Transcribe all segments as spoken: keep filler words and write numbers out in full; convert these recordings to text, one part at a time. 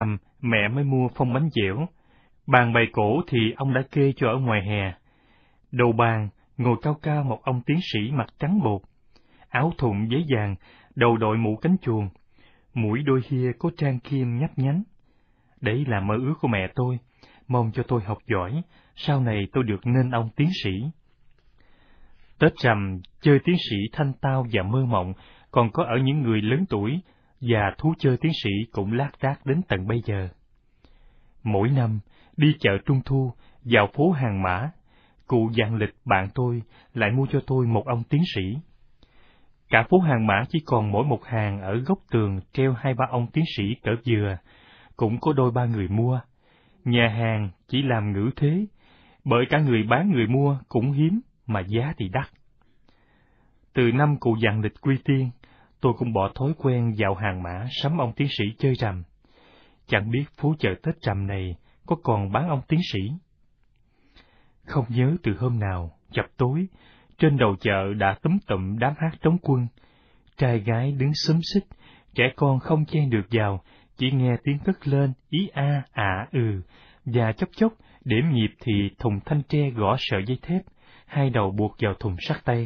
Mẹ mới mua phong bánh dẻo, bàn bày cổ thì ông đã kê cho ở ngoài hè. Đầu bàn ngồi cao cao một ông tiến sĩ mặt trắng bột, áo thụng giấy vàng, đầu đội mũ cánh chuồn, mũi đôi hia có trang kim nhấp nhánh. Đấy là mơ ước của mẹ tôi, mong cho tôi học giỏi, sau này tôi được nên ông tiến sĩ. Tết rằm, chơi tiến sĩ thanh tao và mơ mộng còn có ở những người lớn tuổi, và thú chơi tiến sĩ cũng lác đác đến tận bây giờ. Mỗi năm, đi chợ Trung Thu, vào phố Hàng Mã, cụ Vạn Lịch bạn tôi lại mua cho tôi một ông tiến sĩ. Cả phố Hàng Mã chỉ còn mỗi một hàng ở góc tường treo hai ba ông tiến sĩ cỡ dừa, cũng có đôi ba người mua. Nhà hàng chỉ làm ngữ thế, bởi cả người bán người mua cũng hiếm, mà giá thì đắt. Từ năm cụ Vạn Lịch quy tiên, tôi cũng bỏ thói quen vào Hàng Mã sắm ông tiến sĩ chơi rằm. Chẳng biết phố chợ Tết rằm này có còn bán ông tiến sĩ. Không nhớ từ hôm nào, chập tối, trên đầu chợ đã túm tụm đám hát trống quân. Trai gái đứng xúm xít, trẻ con không chen được vào, chỉ nghe tiếng cất lên ý a ả ừ, và chốc chốc đếm nhịp thì thùng thanh tre gõ sợi dây thép, hai đầu buộc vào thùng sắt tay.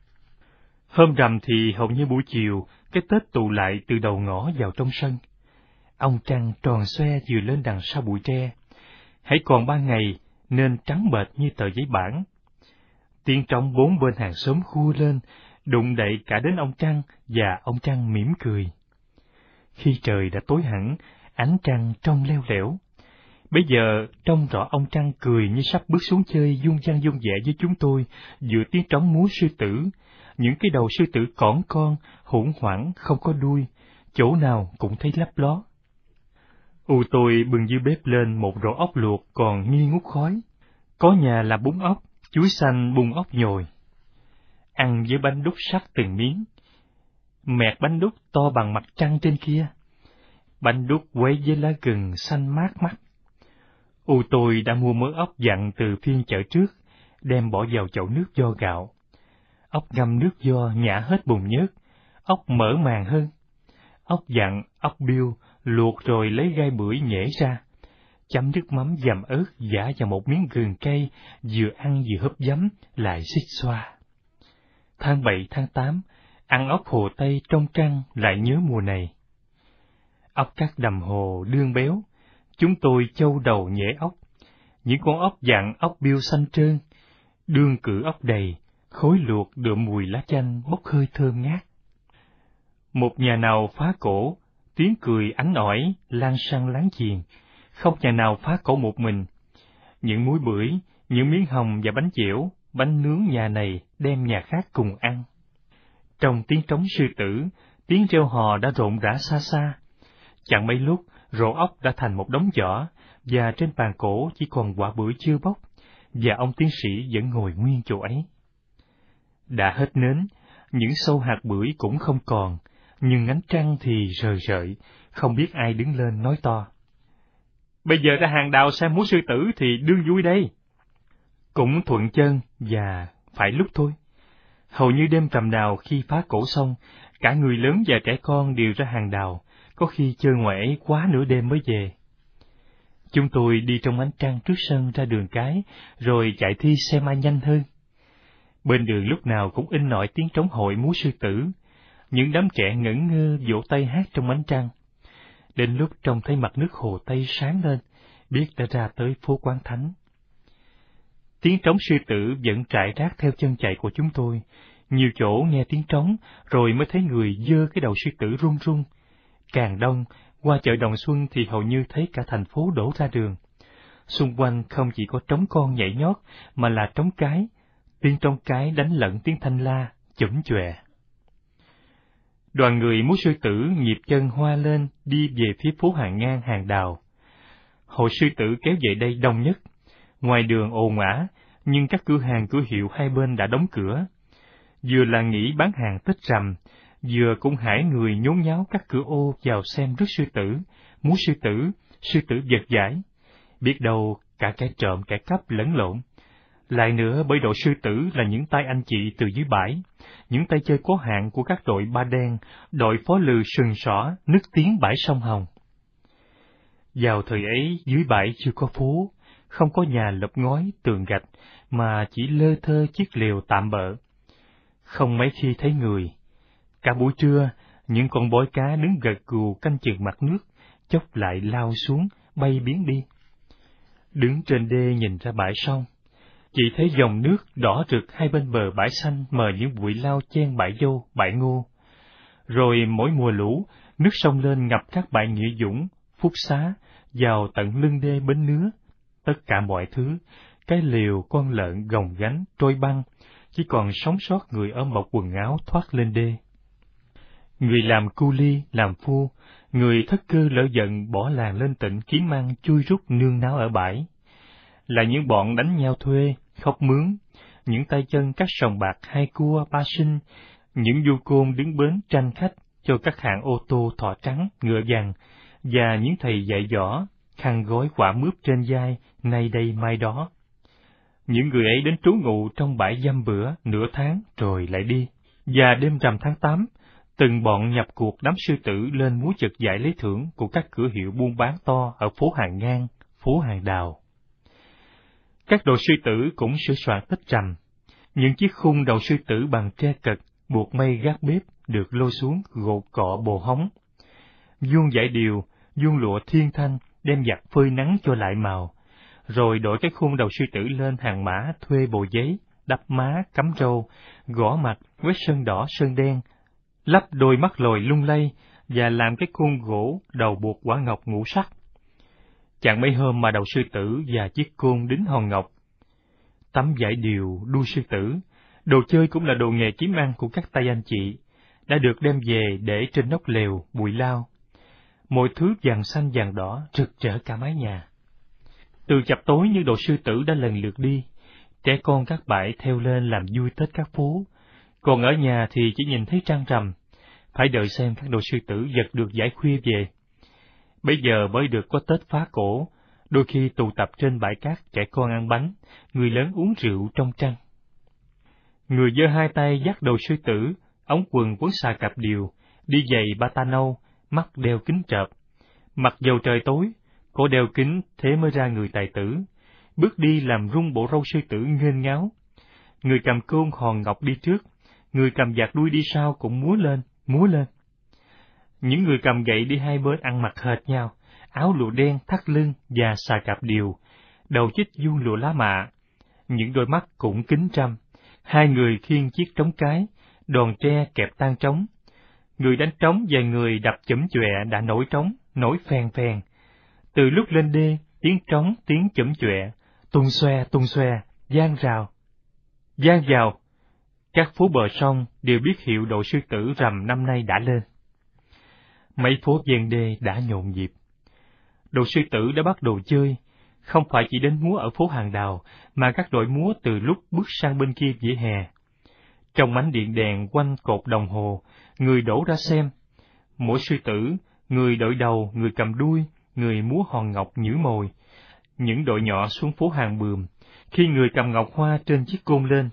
Hôm rằm thì hầu như buổi chiều, cái Tết tụ lại từ đầu ngõ vào trong sân. Ông trăng tròn xoe vừa lên đằng sau bụi tre, hãy còn ban ngày nên trắng bệch như tờ giấy bản. Tiếng trống bốn bên hàng xóm khua lên, đụng đậy cả đến ông trăng, và ông trăng mỉm cười. Khi trời đã tối hẳn, ánh trăng trong leo lẻo. Bây giờ trông rõ ông trăng cười như sắp bước xuống chơi dung dăng dung dẻ với chúng tôi, giữa tiếng trống múa sư tử, những cái đầu sư tử cỏn con, hỗn hoảng không có đuôi, chỗ nào cũng thấy lấp ló. U tôi bưng dưới bếp lên một rổ ốc luộc còn nghi ngút khói. Có nhà là bún ốc, chuối xanh bung ốc nhồi. Ăn với bánh đúc sắc từng miếng. Mẹt bánh đúc to bằng mặt trăng trên kia. Bánh đúc quấy với lá gừng xanh mát mắt. U tôi đã mua mớ ốc dặn từ phiên chợ trước, đem bỏ vào chậu nước vo gạo. Ốc ngâm nước vo nhả hết bùn nhớt, ốc mở màng hơn. Ốc dặn, ốc biêu, luộc rồi lấy gai bưởi nhễ ra, chấm nước mắm dầm ớt giã vào một miếng gừng cay, vừa ăn vừa húp giấm, lại xích xoa. Tháng bảy tháng tám, ăn ốc Hồ Tây trong trăng lại nhớ mùa này. Ốc cắt đầm hồ đương béo, chúng tôi châu đầu nhễ ốc, những con ốc dặn ốc biêu xanh trơn, đương cử ốc đầy, khối luộc đượm mùi lá chanh bốc hơi thơm ngát. Một nhà nào phá cổ, tiếng cười ánh ỏi lan sang láng giềng, không nhà nào phá cổ một mình. Những múi bưởi, những miếng hồng và bánh dẻo, bánh nướng nhà này đem nhà khác cùng ăn. Trong tiếng trống sư tử, tiếng reo hò đã rộn rã xa xa. Chẳng mấy lúc, rổ ốc đã thành một đống vỏ, và trên bàn cổ chỉ còn quả bưởi chưa bóc, và ông tiến sĩ vẫn ngồi nguyên chỗ ấy. Đã hết nến, những sâu hạt bưởi cũng không còn, nhưng ánh trăng thì rời rợi, không biết ai đứng lên nói to. Bây giờ ra hàng đào xem múa sư tử thì đương vui đây. Cũng thuận chân và phải lúc thôi. Hầu như đêm rằm đào khi phá cổ xong, cả người lớn và trẻ con đều ra hàng đào, có khi chơi ngoài ấy quá nửa đêm mới về. Chúng tôi đi trong ánh trăng trước sân ra đường cái, rồi chạy thi xem ai nhanh hơn. Bên đường lúc nào cũng in nọi tiếng trống hội múa sư tử, những đám trẻ ngẩn ngơ vỗ tay hát trong ánh trăng. Đến lúc trông thấy mặt nước Hồ Tây sáng lên, biết đã ra tới phố Quán Thánh. Tiếng trống sư tử vẫn rải rác theo chân chạy của chúng tôi, nhiều chỗ nghe tiếng trống, rồi mới thấy người giơ cái đầu sư tử run run. Càng đông, qua chợ Đồng Xuân thì hầu như thấy cả thành phố đổ ra đường. Xung quanh không chỉ có trống con nhảy nhót, mà là trống cái, tiếng trống cái đánh lẫn tiếng thanh la, chủng chòe. Đoàn người múa sư tử nhịp chân hoa lên đi về phía phố Hàng Ngang Hàng Đào. Hội sư tử kéo về đây đông nhất. Ngoài đường ồn ào, nhưng các cửa hàng cửa hiệu hai bên đã đóng cửa. Vừa là nghỉ bán hàng Tết rằm, vừa cũng hải người nhốn nháo các cửa ô vào xem rước sư tử, múa sư tử, sư tử vật giải. Biết đâu cả kẻ trộm kẻ cắp lẫn lộn. Lại nữa bởi đội sư tử là những tay anh chị từ dưới bãi, những tay chơi có hạn của các đội Ba Đen, đội phó lừ sừng sỏ, nức tiếng bãi sông Hồng. Vào thời ấy dưới bãi chưa có phố, không có nhà lợp ngói tường gạch, mà chỉ lơ thơ chiếc lều tạm bợ. Không mấy khi thấy người. Cả buổi trưa, những con bói cá đứng gật gù canh chừng mặt nước, chốc lại lao xuống, bay biến đi. Đứng trên đê nhìn ra bãi sông, chỉ thấy dòng nước đỏ rực hai bên bờ bãi xanh mờ những bụi lao chen bãi dâu, bãi ngô. Rồi mỗi mùa lũ, nước sông lên ngập các bãi Nghĩa Dũng, Phúc Xá, vào tận lưng đê Bến Nứa. Tất cả mọi thứ, cái lều, con lợn, gồng gánh, trôi băng, chỉ còn sống sót người ôm bọc quần áo thoát lên đê. Người làm cu li, làm phu, người thất cơ lỡ giận bỏ làng lên tỉnh kiếm ăn chui rút nương náu ở bãi. Là những bọn đánh nhau thuê, khóc mướn, những tay chân cắt sòng bạc hai cua ba sinh, những du côn đứng bến tranh khách cho các hãng ô tô thỏ trắng, ngựa vàng, và những thầy dạy võ, khăn gói quả mướp trên vai, nay đây mai đó. Những người ấy đến trú ngụ trong bãi dăm bữa, nửa tháng, rồi lại đi. Và đêm rằm tháng tám, từng bọn nhập cuộc đám sư tử lên múa chật giải lấy thưởng của các cửa hiệu buôn bán to ở phố Hàng Ngang, phố Hàng Đào. Các đội sư tử cũng sửa soạn tết rằm. Những chiếc khung đầu sư tử bằng tre cật, buộc mây gác bếp, được lôi xuống gột cọ bồ hóng. Vuông dải điều, vuông lụa thiên thanh, đem giặt phơi nắng cho lại màu. Rồi đội cái khung đầu sư tử lên hàng mã thuê bộ giấy, đắp má, cắm râu, gõ mặt, quét sơn đỏ sơn đen, lắp đôi mắt lồi lung lay, và làm cái khung gỗ đầu buộc quả ngọc ngũ sắc. Chẳng mấy hôm mà đầu sư tử và chiếc côn đính hòn ngọc. Tấm vải điều, đuôi sư tử, đồ chơi cũng là đồ nghề kiếm ăn của các tay anh chị, đã được đem về để trên nóc lều, bụi lao. Mọi thứ vàng xanh vàng đỏ rực rỡ cả mái nhà. Từ chập tối những đồ sư tử đã lần lượt đi, trẻ con các bãi theo lên làm vui Tết các phố, còn ở nhà thì chỉ nhìn thấy trăng rằm, phải đợi xem các đồ sư tử giật được giải khuya về. Bây giờ mới được có Tết phá cổ, đôi khi tụ tập trên bãi cát, trẻ con ăn bánh, người lớn uống rượu trong trăng. Người giơ hai tay dắt đầu sư tử, ống quần quấn xà cạp điều, đi giày ba ta nâu, mắt đeo kính trợp. Mặc dầu trời tối, cổ đeo kính thế mới ra người tài tử, bước đi làm rung bộ râu sư tử nghênh ngáo. Người cầm côn hòn ngọc đi trước, người cầm vạt đuôi đi sau cũng múa lên, múa lên. Những người cầm gậy đi hai bên ăn mặc hệt nhau, áo lụa đen thắt lưng và xà cạp điều, đầu chích vuông lụa lá mạ, những đôi mắt cũng kính trăm. Hai người khiêng chiếc trống cái, đòn tre kẹp tang trống. Người đánh trống và người đập chủm chọe đã nổi trống, nổi phèn phèn. Từ lúc lên đê, tiếng trống, tiếng chủm chọe, tung xoe tung xoe, vang rào, vang vào. Các phố bờ sông đều biết hiệu đội sư tử rằm năm nay đã lên. Mấy phố ven đê đã nhộn nhịp. Đội sư tử đã bắt đầu chơi, không phải chỉ đến múa ở phố Hàng Đào, mà các đội múa từ lúc bước sang bên kia vỉa hè. Trong ánh điện đèn quanh cột đồng hồ, người đổ ra xem. Mỗi sư tử, người đội đầu, người cầm đuôi, người múa hòn ngọc nhử mồi. Những đội nhỏ xuống phố Hàng Bườm, khi người cầm ngọc hoa trên chiếc côn lên.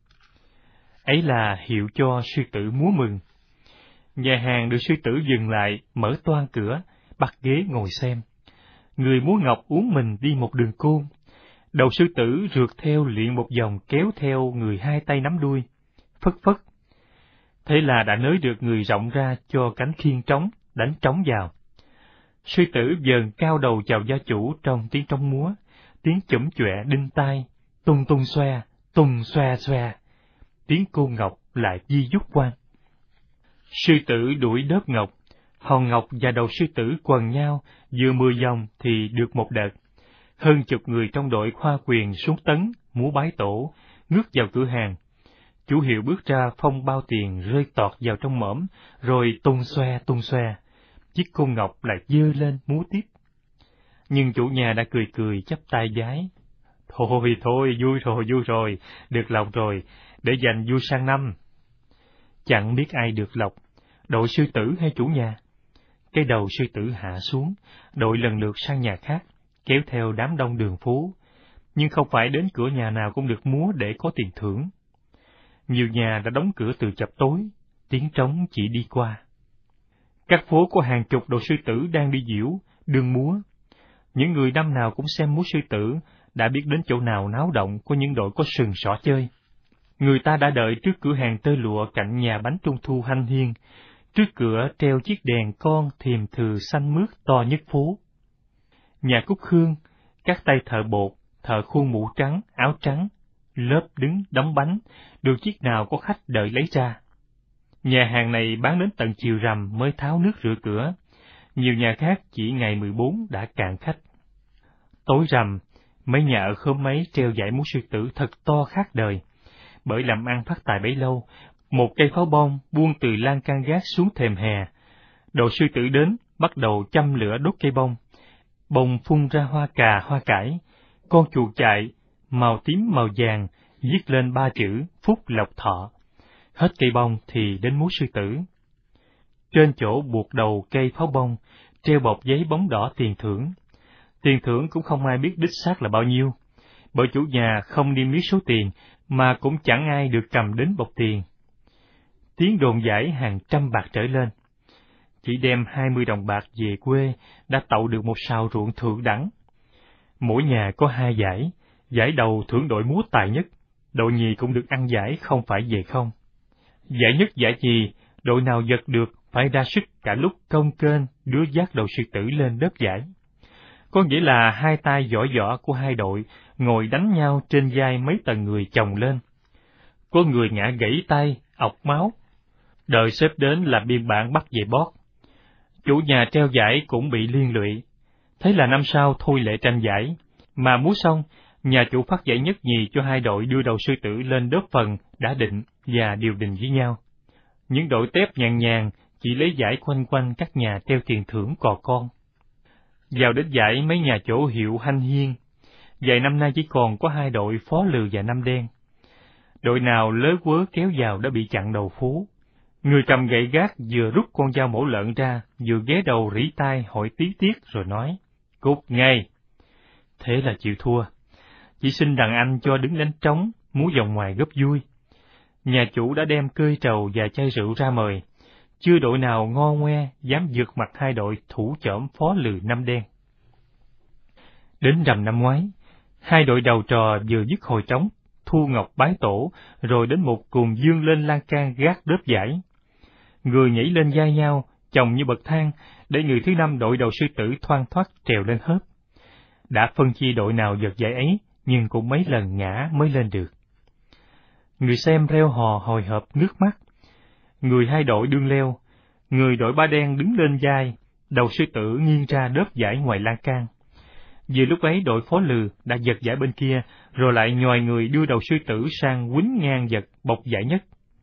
Ấy là hiệu cho sư tử múa mừng. Nhà hàng được sư tử dừng lại, mở toang cửa, bắt ghế ngồi xem. Người múa ngọc uống mình đi một đường côn. Đầu sư tử rượt theo luyện một vòng kéo theo người hai tay nắm đuôi, phất phất. Thế là đã nới được người rộng ra cho cánh khiên trống, đánh trống vào. Sư tử dờn cao đầu chào gia chủ trong tiếng trống múa, tiếng chủm chọe đinh tai, tung tung xoe, tung xoe xoe. Tiếng côn ngọc lại di dút quang. Sư tử đuổi đớp ngọc, hòn ngọc và đầu sư tử quần nhau, vừa mười vòng thì được một đợt. Hơn chục người trong đội khoa quyền xuống tấn, múa bái tổ, ngước vào cửa hàng. Chủ hiệu bước ra phong bao tiền rơi tọt vào trong mõm, rồi tung xoe tung xoe. Chiếc côn ngọc lại dơ lên múa tiếp. Nhưng chủ nhà đã cười cười chắp tay vái. Thôi thôi, vui rồi, vui rồi, được lộc rồi, để dành vui sang năm. Chẳng biết ai được lộc, đội sư tử hay chủ nhà. Cái đầu sư tử hạ xuống, đội lần lượt sang nhà khác, kéo theo đám đông đường phố, nhưng không phải đến cửa nhà nào cũng được múa để có tiền thưởng. Nhiều nhà đã đóng cửa từ chập tối, tiếng trống chỉ đi qua. Các phố có hàng chục đội sư tử đang đi diễu, đương múa. Những người năm nào cũng xem múa sư tử đã biết đến chỗ nào náo động có những đội có sừng sỏ chơi. Người ta đã đợi trước cửa hàng tơ lụa cạnh nhà bánh trung thu hanh hiên, trước cửa treo chiếc đèn con thiềm thừ xanh mướt to nhất phố. Nhà cúc hương, các tay thợ bột, thợ khuôn mũ trắng, áo trắng, lớp đứng đóng bánh, được chiếc nào có khách đợi lấy ra. Nhà hàng này bán đến tận chiều rằm mới tháo nước rửa cửa, nhiều nhà khác chỉ ngày mười bốn đã cạn khách. Tối rằm, mấy nhà ở khóm mấy treo dải múa sư tử thật to khác đời, bởi làm ăn phát tài bấy lâu, một cây pháo bông buông từ lan can gác xuống thềm hè. Đội sư tử đến, bắt đầu châm lửa đốt cây bông. Bông phun ra hoa cà hoa cải, con chuột chạy, màu tím màu vàng, viết lên ba chữ phúc lộc thọ. Hết cây bông thì đến múa sư tử. Trên chỗ buộc đầu cây pháo bông, treo bọc giấy bóng đỏ tiền thưởng. Tiền thưởng cũng không ai biết đích xác là bao nhiêu, bởi chủ nhà không niêm yết số tiền, mà cũng chẳng ai được cầm đến bọc tiền. Tiếng đồn giải hàng trăm bạc trở lên. Chỉ đem hai mươi đồng bạc về quê đã tậu được một sào ruộng thượng đẳng. Mỗi nhà có hai giải, giải đầu thưởng đội múa tài nhất, đội nhì cũng được ăn giải không phải về không. Giải nhất giải nhì, đội nào giật được phải ra sức cả lúc công kênh đứa dắt đầu sư tử lên đớp giải. Có nghĩa là hai tay võ võ của hai đội ngồi đánh nhau trên vai mấy tầng người chồng lên. Có người ngã gãy tay, ọc máu. Đợi xếp đến là biên bản bắt về bót. Chủ nhà treo giải cũng bị liên lụy. Thế là năm sau thôi lệ tranh giải. Mà múa xong, nhà chủ phát giải nhất nhì cho hai đội đưa đầu sư tử lên đớp phần đã định và điều đình với nhau. Những đội tép nhàn nhàn chỉ lấy giải quanh quanh các nhà treo tiền thưởng cò con. Vào đến giải mấy nhà chỗ hiệu hanh hiên, vài năm nay chỉ còn có hai đội Phó Lừ và Năm Đen. Đội nào lớ quớ kéo vào đã bị chặn đầu phố. Người cầm gậy gác vừa rút con dao mổ lợn ra, vừa ghé đầu rỉ tai hỏi tí tiết rồi nói, cút ngay. Thế là chịu thua. Chỉ xin đàn anh cho đứng đánh trống, múa vòng ngoài góp vui. Nhà chủ đã đem cơi trầu và chai rượu ra mời. Chưa đội nào ngo ngoe dám vượt mặt hai đội thủ chỏm Phó Lừ Năm Đen. Đến rằm năm ngoái, hai đội đầu trò vừa dứt hồi trống, thu ngọc bái tổ, rồi đến một cùng dương lên lan can gác đớp giải. Người nhảy lên vai nhau, chồng như bậc thang, để người thứ năm đội đầu sư tử thoăn thoắt trèo lên hớp. Đã phân chia đội nào giật giải ấy, nhưng cũng mấy lần ngã mới lên được. Người xem reo hò hồi hộp nước mắt. Người hai đội đương leo, người đội Ba Đen đứng lên vai, đầu sư tử nghiêng ra đớp giải ngoài lan can. Vì lúc ấy đội Phó Lừ đã giật giải bên kia, rồi lại nhòi người đưa đầu sư tử sang quýnh ngang giật bọc giải nhất.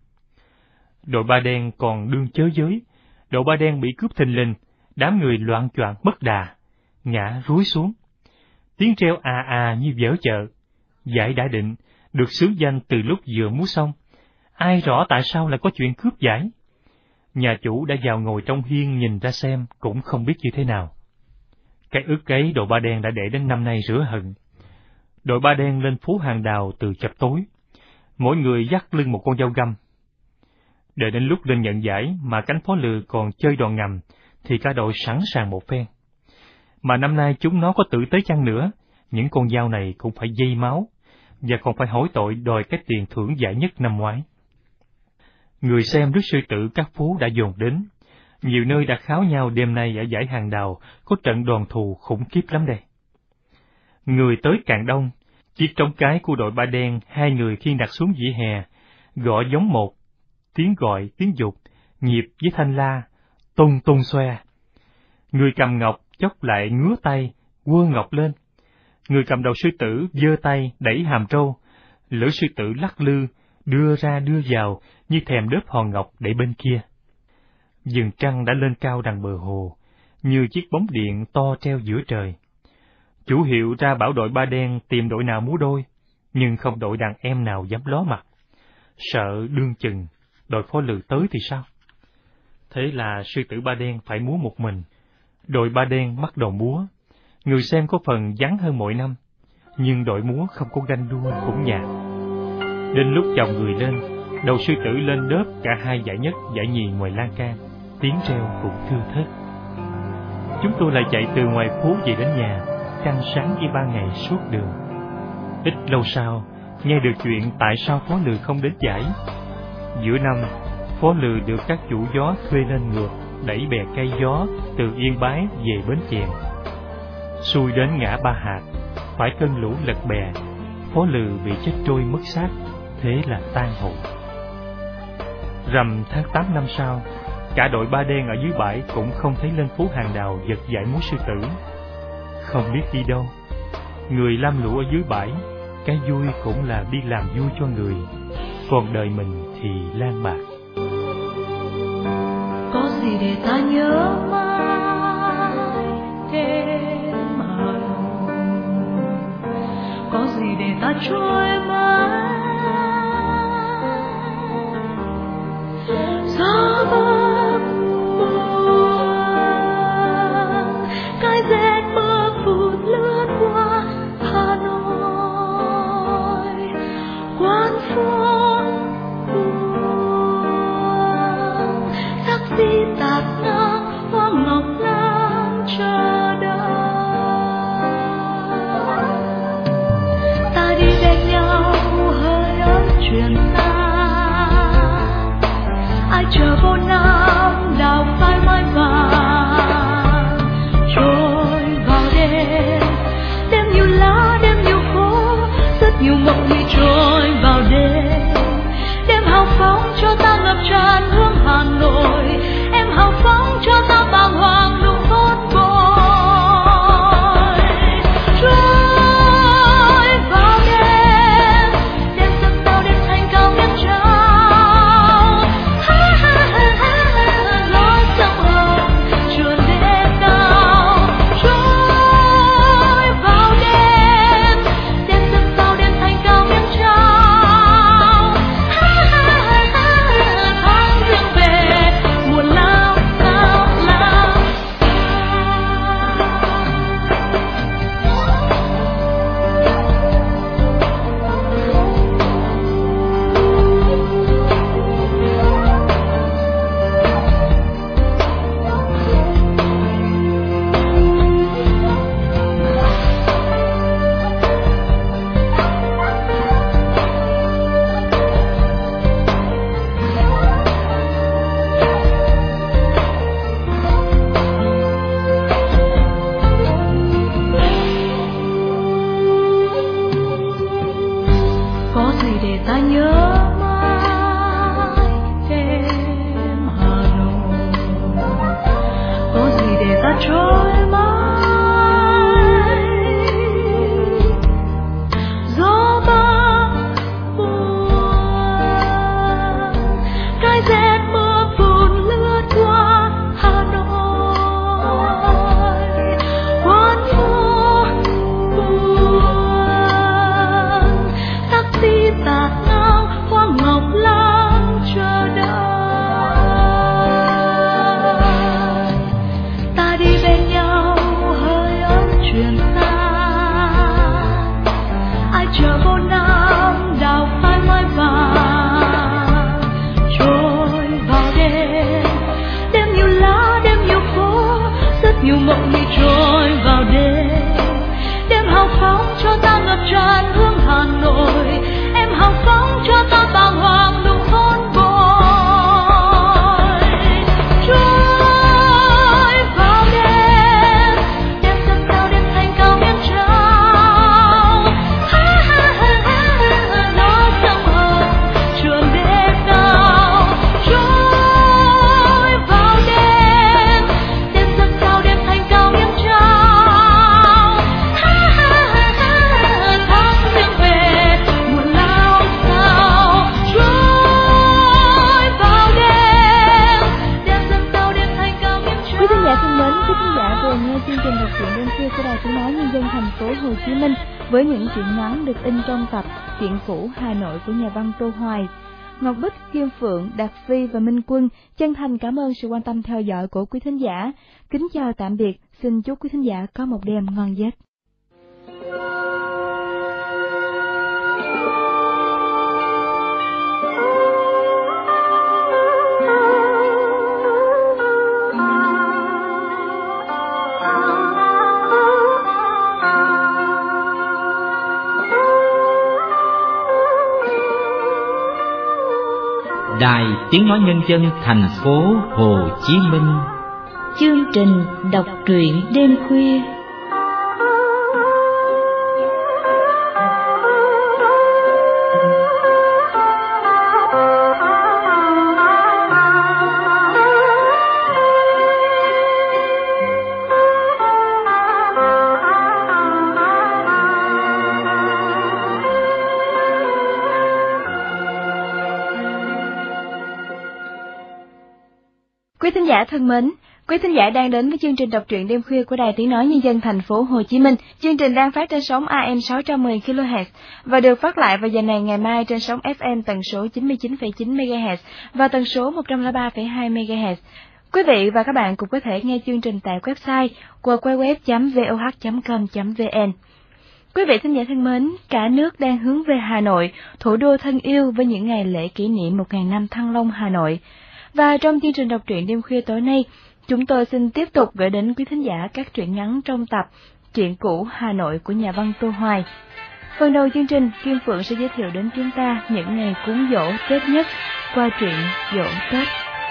Đội Ba Đen còn đương chớ giới, đội Ba Đen bị cướp thình lình, đám người loạn choạng mất đà, ngã rúi xuống. Tiếng reo à à như vỡ chợ. Giải đã định, được xướng danh từ lúc vừa múa xong. Ai rõ tại sao lại có chuyện cướp giải? Nhà chủ đã vào ngồi trong hiên nhìn ra xem, cũng không biết như thế nào. Cái ức ấy đội Ba Đen đã để đến năm nay rửa hận. Đội Ba Đen lên phố Hàng Đào từ chập tối. Mỗi người dắt lưng một con dao găm. Đợi đến lúc lên nhận giải mà cánh Phó Lừ còn chơi đòn ngầm, thì cả đội sẵn sàng một phen. Mà năm nay chúng nó có tử tế chăng nữa, những con dao này cũng phải dây máu, và còn phải hối tội đòi cái tiền thưởng giải nhất năm ngoái. Người xem rước sư tử các phố đã dồn đến, nhiều nơi đã kháo nhau đêm nay ở giải Hàng Đào có trận đoàn thù khủng khiếp lắm đây. Người tới càng đông, chiếc trống cái của đội Ba Đen hai người khiêng đặt xuống vỉa hè, gõ giống một, tiếng gọi, tiếng dục, nhịp với thanh la, tung tung xoe. Người cầm ngọc chốc lại ngứa tay, quơ ngọc lên. Người cầm đầu sư tử giơ tay đẩy hàm trâu, lưỡi sư tử lắc lư, đưa ra đưa vào như thèm đớp hòn ngọc để bên kia. Vầng trăng đã lên cao đằng bờ hồ, như chiếc bóng điện to treo giữa trời. Chủ hiệu ra bảo đội Ba Đen tìm đội nào múa đôi, nhưng không đội đàn em nào dám ló mặt. Sợ đương chừng, đội Phó Lừ tới thì sao? Thế là sư tử Ba Đen phải múa một mình. Đội Ba Đen bắt đầu múa. Người xem có phần vắng hơn mọi năm, nhưng đội múa không có ganh đua cũng nhạt. Đến lúc chồng người lên, đầu sư tử lên đớp cả hai giải nhất, giải nhì ngoài lan can, tiếng reo cũng thưa thớt. Chúng tôi lại chạy từ ngoài phố về đến nhà, trăng sáng như ban ngày suốt đường. Ít lâu sau, nghe được chuyện tại sao Phó Lừ không đến giải. Giữa năm, Phó Lừ được các chủ gió thuê lên ngược, đẩy bè cây gió từ Yên Bái về Bến Chèn. Xuôi đến ngã Ba Hạt, phải cơn lũ lật bè, Phó Lừ bị chết trôi mất xác, thế là tan hồn. Rằm tháng tám năm sau, cả đội Ba Đen ở dưới bãi cũng không thấy lên phố Hàng Đào giật giải múa sư tử. Không biết đi đâu, người lam lũ ở dưới bãi, cái vui cũng là đi làm vui cho người, còn đời mình thì lang bạc. Có gì để ta nhớ mãi đêm Hà Nội, có gì để ta trôi mãi gió bắc buồn, cái rét mưa phùn lướt qua Hà Nội, quán phố buồn, taxi tạt ngang hoa ngọc lan chờ đợi. Ta đi bên nhau hơi ấm chuyện xa, ai chờ vô nam đào phai mai vàng trôi vào đêm. Đêm nhiều lá, đêm nhiều phố, rất nhiều mộng đi trôi vào đêm. Đêm hào phóng cho ta ngập tràn hướng Hà Nội, em hào phóng cho ta bàng hoàng nụ hôn vội. Trôi vào đêm, đêm rất cao, đêm thanh cao ngất trao. Lối sông Hồng chuồn đêm cao. Trôi vào đêm, đêm rất cao, đêm thanh cao ngất trao. Tháng riêng về buồn lao sao lao. Có gì để ta nhớ mãi đêm Hà Nội, có gì để ta trôi mãi gió bắc buồn, cái rét mưa phùn lướt qua Hà Nội, quán phố buồn, taxi tạt ngang hoa ngọc lan chờ đợi. Ta đi bên nhau hơi ấm chuyện xa, ai chờ vô nam đào phai mai vàng trôi vào đêm. Đêm nhiều lá, đêm nhiều phố, rất nhiều mộng đi trôi vào đêm. Đêm hào phóng cho ta ngập tràn hướng Hà Nội, em hào phóng cho ta bàng hoàng nụ hôn vội. Trôi vào đêm, đêm rất cao, đêm thanh cao ngất trao. Lối sông Hồng chuồn đêm cao. Trôi vào đêm, đêm rất cao, đêm thanh cao ngất trao. Tháng riêng về buồn lao sao. Trôi vào đêm, đêm rất cao, đêm thanh cao ngất trao. Quý thính giả thân mến, quý thính giả vừa nghe chương trình đọc truyện đêm khuya của Đài Tiếng nói Nhân dân thành phố Hồ Chí Minh với những truyện ngắn được in trong tập Chuyện cũ Hà Nội của nhà văn Tô Hoài. Ngọc Bích, Kim Phượng, Đạt Phi và Minh Quân chân thành cảm ơn sự quan tâm theo dõi của quý thính giả. Kính chào tạm biệt, xin chúc quý thính giả có một đêm ngon giấc. Thank you. Đài Tiếng Nói Nhân dân thành phố Hồ Chí Minh. Chương trình đọc truyện đêm khuya. Quý thính giả thân mến, quý thính giả đang đến với chương trình đọc truyện đêm khuya của Đài Tiếng Nói Nhân dân thành phố Hồ Chí Minh. Chương trình đang phát trên sóng a em sáu trăm mười ki lô héc và được phát lại vào giờ này ngày mai trên sóng ép em tần số chín mươi chín phẩy chín mê ga héc và tần số một trăm lẻ ba phẩy hai mê ga héc. Quý vị và các bạn cũng có thể nghe chương trình tại website w w w chấm v o h chấm com chấm v n. Quý vị thính giả thân mến, cả nước đang hướng về Hà Nội, thủ đô thân yêu với những ngày lễ kỷ niệm một nghìn năm Thăng Long Hà Nội. Và trong chương trình đọc truyện đêm khuya tối nay, chúng tôi xin tiếp tục gửi đến quý thính giả các truyện ngắn trong tập Chuyện cũ Hà Nội của nhà văn Tô Hoài. Phần đầu chương trình, Kim Phượng sẽ giới thiệu đến chúng ta những ngày cúng giỗ Tết nhất qua truyện Giỗ Tết.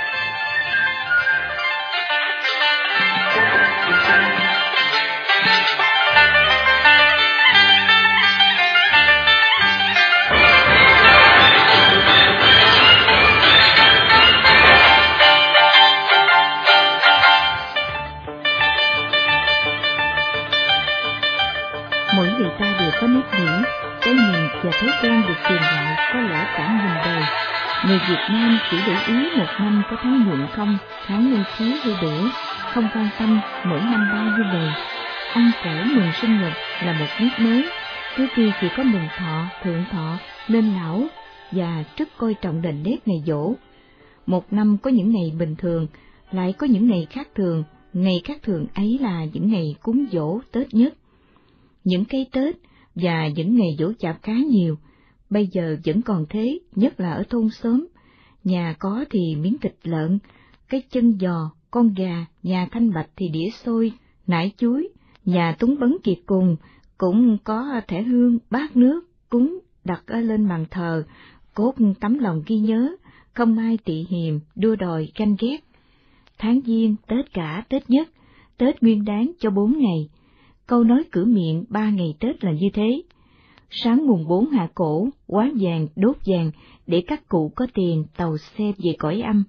Mỗi người ta đều có nét nghĩ, cái nhìn và thói quen được truyền lại có lẽ cả nghìn đời. Người Việt Nam chỉ để ý một năm có tháng nhuận không, tháng lưu khí hay đổ, không quan tâm mỗi năm bao nhiêu ngày. Ăn cỗ mừng sinh nhật là một nét mới, thứ kia chỉ có mừng thọ, thượng thọ, lên lão và rất coi trọng đền nét ngày giỗ. Một năm có những ngày bình thường, lại có những ngày khác thường, ngày khác thường ấy là những ngày cúng giỗ Tết nhất. Những cây Tết và những ngày giỗ chạp khá nhiều, bây giờ vẫn còn thế, nhất là ở thôn xóm. Nhà có thì miếng thịt lợn, cái chân giò, con gà, nhà Thanh Bạch thì đĩa xôi, nải chuối, nhà Tuấn Bấn Kiệt cùng, cũng có thẻ hương, bát nước, cúng, đặt ở lên bàn thờ, cốt tấm lòng ghi nhớ, không ai tị hiềm, đua đòi, ganh ghét. Tháng Giêng, Tết cả, Tết nhất, Tết Nguyên Đán cho bốn ngày. Câu nói cửa miệng ba ngày Tết là như thế. Sáng mùng bốn hạ cổ, quá vàng, đốt vàng, để các cụ có tiền tàu xe về cõi âm.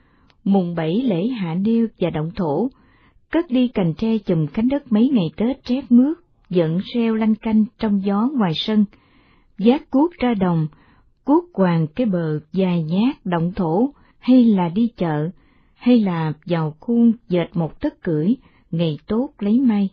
Mùng bảy lễ hạ nêu và động thổ, cất đi cành tre chùm cánh đất mấy ngày Tết rét mướt, giận reo lanh canh trong gió ngoài sân. Vác cuốc ra đồng, cuốc quàng cái bờ dài nhát động thổ, hay là đi chợ, hay là vào khuôn dệt một tất cưỡi, ngày tốt lấy may.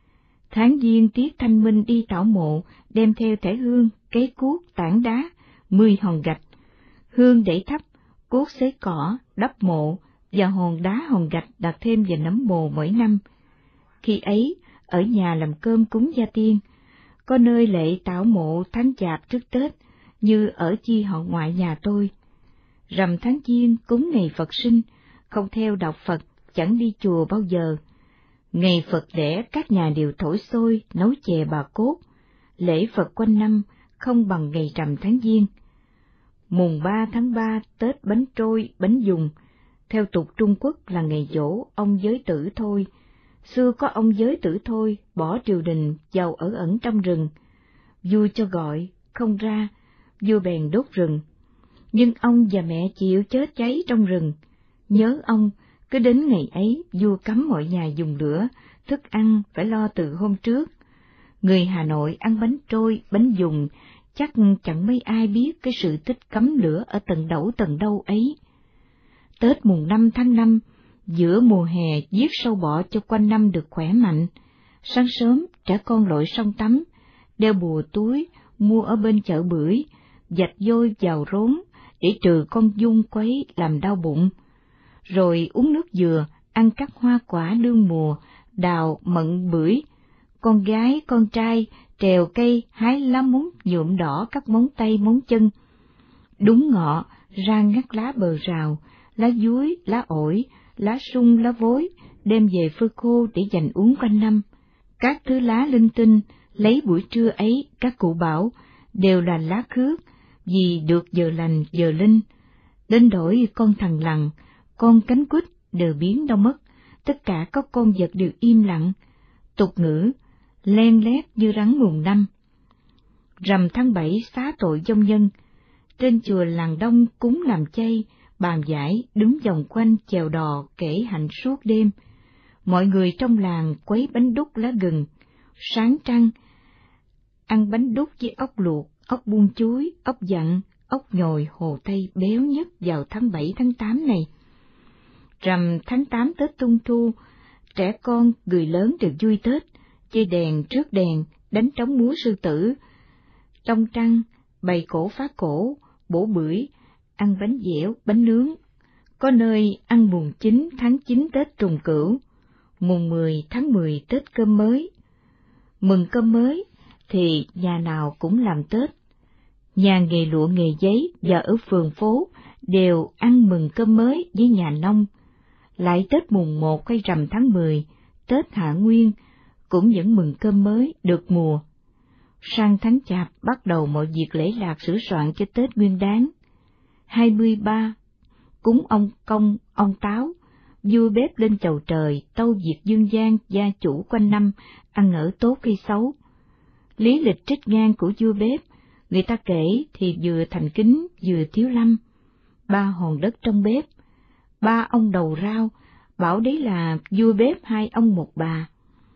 Tháng Giêng tiết thanh minh đi tảo mộ, đem theo thẻ hương, cái cuốc, tảng đá, mười hòn gạch. Hương để thắp, cuốc xới cỏ, đắp mộ, và hòn đá hòn gạch đặt thêm vào nấm mồ mỗi năm. Khi ấy, ở nhà làm cơm cúng gia tiên, có nơi lệ tảo mộ tháng chạp trước Tết, như ở chi họ ngoại nhà tôi. Rằm tháng Giêng cúng ngày Phật sinh, không theo đạo Phật, chẳng đi chùa bao giờ. Ngày Phật đẻ các nhà đều thổi xôi, nấu chè bà cốt. Lễ Phật quanh năm không bằng ngày rằm tháng Giêng. Mùng ba tháng ba Tết bánh trôi, bánh dùng. Theo tục Trung Quốc là ngày giỗ ông giới tử thôi. Xưa có ông giới tử thôi, bỏ triều đình, vào ở ẩn trong rừng. Vua cho gọi, không ra, vua bèn đốt rừng. Nhưng ông và mẹ chịu chết cháy trong rừng. Nhớ ông, cứ đến ngày ấy, vua cấm mọi nhà dùng lửa, thức ăn phải lo từ hôm trước. Người Hà Nội ăn bánh trôi, bánh dùng, chắc chẳng mấy ai biết cái sự tích cấm lửa ở tầng đẩu tầng đâu ấy. Tết mùng năm tháng năm, giữa mùa hè giết sâu bọ cho quanh năm được khỏe mạnh. Sáng sớm, trẻ con lội sông tắm, đeo bùa túi, mua ở bên chợ bưởi, dạch vôi vào rốn, để trừ con giun quấy làm đau bụng. Rồi uống nước dừa, ăn các hoa quả đương mùa, đào, mận, bưởi. Con gái, con trai, trèo cây, hái lá múng nhuộm đỏ các móng tay móng chân. Đúng ngọ, ra ngắt lá bờ rào, lá dúi, lá ổi, lá sung, lá vối, đem về phơi khô để dành uống quanh năm. Các thứ lá linh tinh, lấy buổi trưa ấy, các cụ bảo, đều là lá khước, vì được giờ lành giờ linh. Đến đổi con thằn lằn, con cánh quýt đều biến đâu mất, tất cả các con vật đều im lặng, tục ngữ, len lét như rắn mùng năm. Rằm tháng bảy xá tội vong nhân, trên chùa làng đông cúng làm chay, bàn giải đứng vòng quanh chèo đò kể hạnh suốt đêm. Mọi người trong làng quấy bánh đúc lá gừng, sáng trăng, ăn bánh đúc với ốc luộc, ốc buông chuối, ốc dặn, ốc nhồi hồ Tây béo nhất vào tháng bảy tháng tám này. Rằm tháng tám Tết Trung Thu, trẻ con, người lớn đều vui Tết, chơi đèn trước đèn, đánh trống múa sư tử, trong trăng, bày cổ phá cổ, bổ bưởi, ăn bánh dẻo, bánh nướng. Có nơi ăn mùng chín tháng chín Tết Trùng Cửu, mùng mười tháng mười Tết Cơm Mới. Mừng cơm mới thì nhà nào cũng làm Tết. Nhà nghề lụa nghề giấy và ở phường phố đều ăn mừng cơm mới với nhà nông. Lại Tết mùng một hay rằm tháng mười, Tết Hạ Nguyên cũng vẫn mừng cơm mới được mùa. Sang tháng Chạp bắt đầu mọi việc lễ lạc sửa soạn cho Tết Nguyên Đán. hai mươi ba cúng ông Công, ông Táo, vua bếp lên chầu trời tâu việc dương gian gia chủ quanh năm ăn ở tốt hay xấu. Lý lịch trích ngang của vua bếp, người ta kể thì vừa thành kính vừa thiếu lâm. Ba hòn đất trong bếp, ba ông đầu rau, bảo đấy là vua bếp hai ông một bà.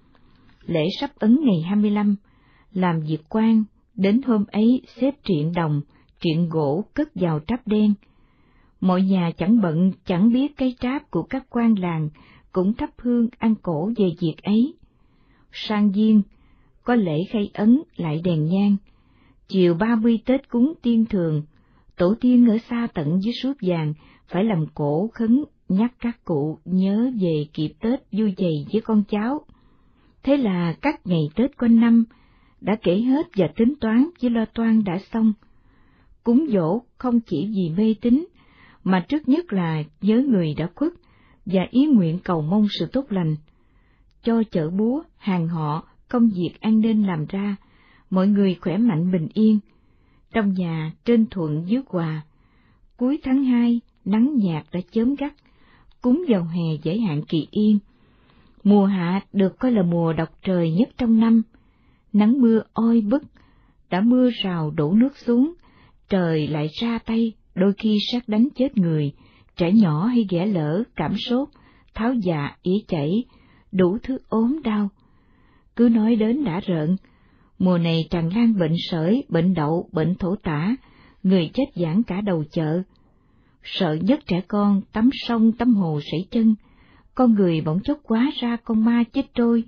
Lễ sắp ấn ngày hai mươi lăm, làm việc quan, đến hôm ấy xếp triện đồng, triện gỗ cất vào tráp đen. Mọi nhà chẳng bận chẳng biết cái tráp của các quan làng, cũng thắp hương ăn cổ về việc ấy. Sang Giêng, có lễ khai ấn lại đèn nhang. Chiều ba mươi Tết cúng tiên thường, tổ tiên ở xa tận dưới suối vàng phải làm cổ khấn nhắc các cụ nhớ về kịp Tết vui vầy với con cháu. Thế là các ngày Tết quanh năm đã kể hết và tính toán với lo toan đã xong. Cúng dỗ không chỉ vì mê tín, mà trước nhất là nhớ người đã khuất và ý nguyện cầu mong sự tốt lành. Cho chợ búa, hàng họ, công việc an nên làm ra, mọi người khỏe mạnh bình yên. Trong nhà trên thuận dưới hòa. Cuối tháng hai, nắng nhạt đã chớm gắt, cúng vào hè dễ hạn kỳ yên. Mùa hạ được coi là mùa độc trời nhất trong năm. Nắng mưa oi bức, đã mưa rào đổ nước xuống, trời lại ra tay, đôi khi sát đánh chết người, trẻ nhỏ hay ghẻ lỡ, cảm sốt, tháo dạ, ỉa chảy, đủ thứ ốm đau. Cứ nói đến đã rợn, mùa này tràn lan bệnh sởi, bệnh đậu, bệnh thổ tả, người chết giảng cả đầu chợ. Sợ nhất trẻ con tắm sông tắm hồ sảy chân, con người bỗng chốc quá ra con ma chết trôi.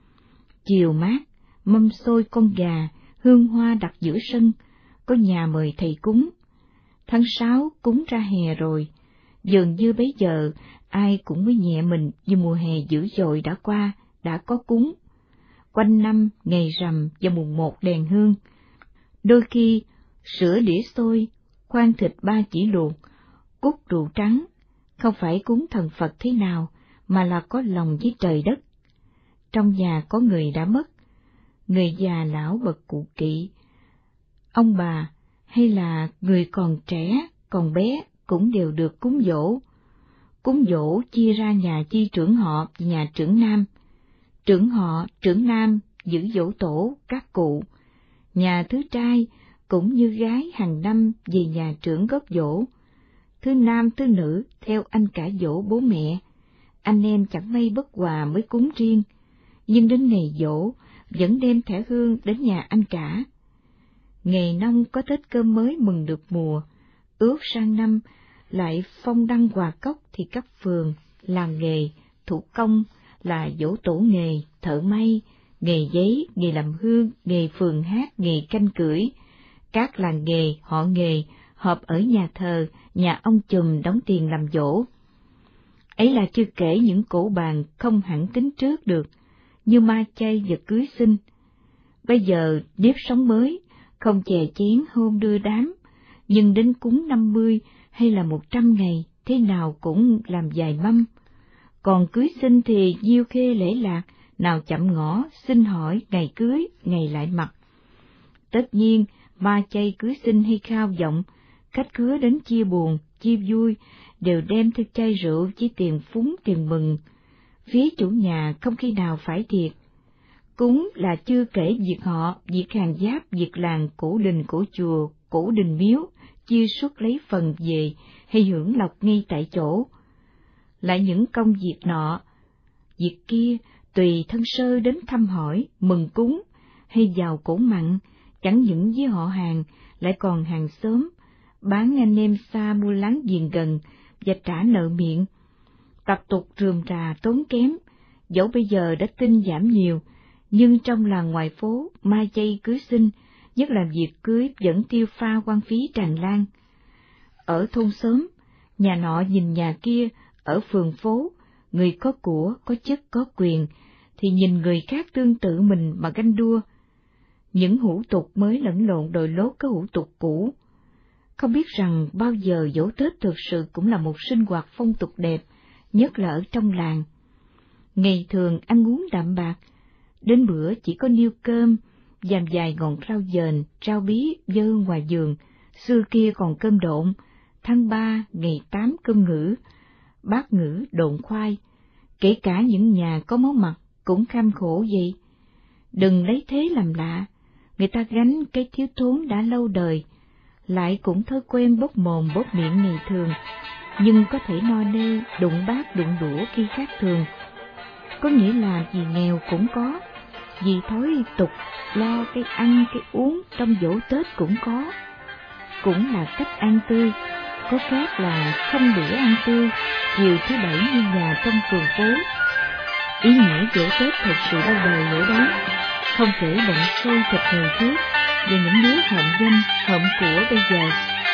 Chiều mát, mâm xôi con gà, hương hoa đặt giữa sân, có nhà mời thầy cúng. Tháng sáu cúng ra hè rồi, dường như bấy giờ ai cũng mới nhẹ mình như mùa hè dữ dội đã qua, đã có cúng. Quanh năm ngày rằm và mùng một đèn hương, đôi khi sữa đĩa xôi, khoan thịt ba chỉ luộc, cút rượu trắng, không phải cúng thần Phật thế nào, mà là có lòng với trời đất. Trong nhà có người đã mất, người già lão bậc cụ kỵ, ông bà hay là người còn trẻ, còn bé cũng đều được cúng dỗ. Cúng dỗ chia ra nhà chi trưởng họ và nhà trưởng nam. Trưởng họ, trưởng nam giữ dỗ tổ các cụ. Nhà thứ trai cũng như gái hàng năm về nhà trưởng góp dỗ. Thứ nam thứ nữ theo anh cả dỗ bố mẹ. Anh em chẳng may bất hòa mới cúng riêng, nhưng đến ngày dỗ vẫn đem thẻ hương đến nhà anh cả. Ngày nông có Tết cơm mới mừng được mùa, ước sang năm lại phong đăng quà cốc thì các phường, làng nghề, thủ công là dỗ tổ nghề, thợ may, nghề giấy, nghề làm hương, nghề phường hát, nghề canh cưỡi. Các làng nghề, họ nghề họp ở nhà thờ, nhà ông chùm đóng tiền làm dỗ. Ấy là chưa kể những cổ bàn không hẳn tính trước được, như ma chay và cưới xin. Bây giờ nếp sống mới, không chè chén hôm đưa đám, nhưng đến cúng năm mươi hay là một trăm ngày, thế nào cũng làm vài mâm. Còn cưới xin thì diêu khê lễ lạc, nào chậm ngõ, xin hỏi ngày cưới, ngày lại mặc. Tất nhiên, ma chay cưới xin hay khao vọng, khách khứa đến chia buồn, chia vui, đều đem theo chai rượu chỉ tiền phúng tiền mừng. Phía chủ nhà không khi nào phải thiệt. Cúng là chưa kể việc họ, việc hàng giáp, việc làng, cổ đình, cổ chùa, cổ đình miếu, chia suất lấy phần về hay hưởng lộc ngay tại chỗ. Lại những công việc nọ, việc kia, tùy thân sơ đến thăm hỏi, mừng cúng, hay vào cổ mặn, chẳng những với họ hàng, lại còn hàng xóm, bán anh em xa mua láng giềng gần, và trả nợ miệng. Tập tục rườm rà tốn kém, dẫu bây giờ đã tinh giảm nhiều, nhưng trong làng ngoài phố, mai chay cưới xin, nhất là việc cưới vẫn tiêu pha quan phí tràn lan. Ở thôn xóm, nhà nọ nhìn nhà kia, ở phường phố, người có của, có chức, có quyền, thì nhìn người khác tương tự mình mà ganh đua. Những hủ tục mới lẫn lộn đồi lốt có hủ tục cũ. Không biết rằng bao giờ giỗ Tết thực sự cũng là một sinh hoạt phong tục đẹp, nhất là ở trong làng. Ngày thường ăn uống đạm bạc, đến bữa chỉ có niêu cơm, dàm dài ngọn rau dền, rau bí dơ ngoài giường, xưa kia còn cơm độn, tháng ba, ngày tám cơm ngữ, bát ngữ độn khoai, kể cả những nhà có máu mặt cũng kham khổ vậy. Đừng lấy thế làm lạ, người ta gánh cái thiếu thốn đã lâu đời, lại cũng thói quen bốc mồm bốc miệng ngày thường, nhưng có thể no nê, đụng bát đụng đũa khi khác thường. Có nghĩa là vì nghèo cũng có, vì thói tục lo cái ăn cái uống trong giỗ Tết cũng có. Cũng là cách ăn tươi, có khác là không bữa ăn tươi, chiều thứ bảy như nhà trong phường phố. Ý nghĩa giỗ Tết thật sự lâu đời ở đó, không kể bận xôi thịt người trước, và những đứa hợm danh, hợm của bây giờ.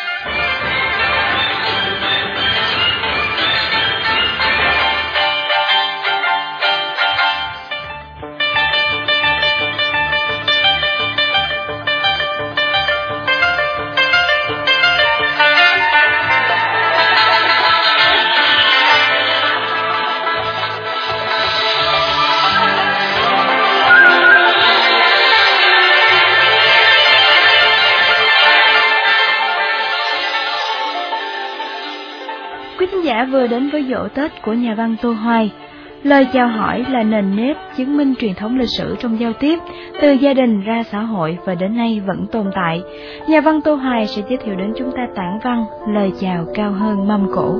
Giả vừa đến với giỗ Tết của nhà văn Tô Hoài. Lời chào hỏi là nền nếp chứng minh truyền thống lịch sử trong giao tiếp, từ gia đình ra xã hội và đến nay vẫn tồn tại. Nhà văn Tô Hoài sẽ giới thiệu đến chúng ta tản văn Lời chào cao hơn mâm cỗ.